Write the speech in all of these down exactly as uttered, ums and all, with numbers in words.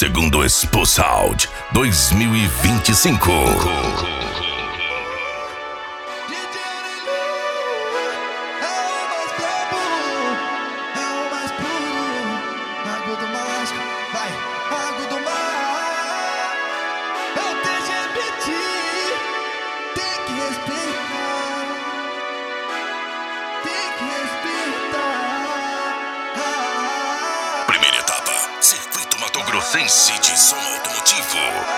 Segundo Expo Sound dois mil e vinte e cinco. Primeira etapa, Circuito Mato Grossense de som automotivo.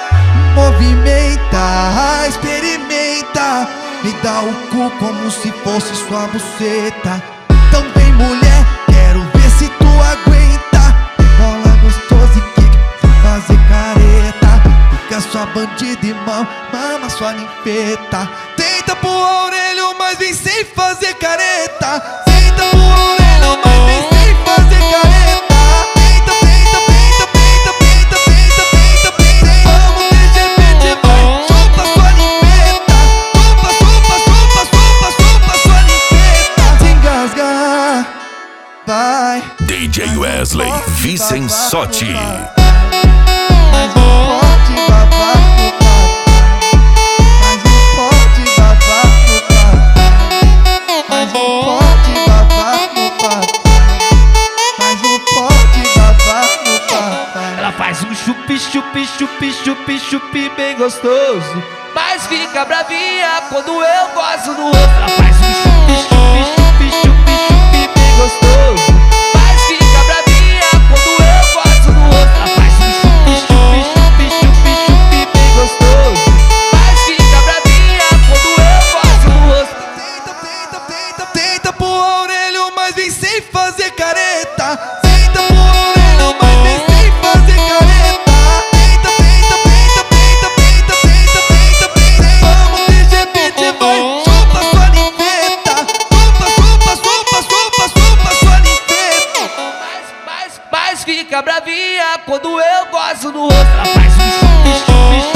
Movimenta, experimenta, me dá o cu como se fosse sua buceta. Então vem mulher, quero ver se tu aguenta. Bola gostosa e kick, sem fazer careta. Fica sua bandida e mão, mama sua ninfeta. Tenta pro orelho, mas vem sem fazer careta. Tenta pro orelho, mas vem sem fazer careta. Vai. D J Wesley Vicensotti. Mas não pode babar no papai. Mas não pode babar no papai. Mas não pode babar no papai. Mas não pode babar no papai. Ela faz um chupi, chupi, chupi, chupi, chupi bem gostoso, mas fica bravinha quando eu gosto no rosto. Ela faz um chupi, chupi, chupi, chupi, chupi bem gostoso, mas fica bravinha quando eu gosto no rosto. Ela faz um chupi, chupi, chupi, chupi, chupi bem gostoso, mas fica bravinha quando eu gosto no rosto. Tenta, tenta, tenta, tenta pro orelho, mas vem sem fazer careta. Tenta pro orelho, mas vem sem fazer careta. Tenta, tenta, tenta, tenta, tenta, tenta, tenta, tenta. Vamos T G B T, vai, chupa sua ninfeta. Chupa, chupa, chupa, chupa, chupa sua ninfeta. Mas, mas, mas fica bravinha quando eu gosto no rosto. Ela faz um chupi, chupi, chupi.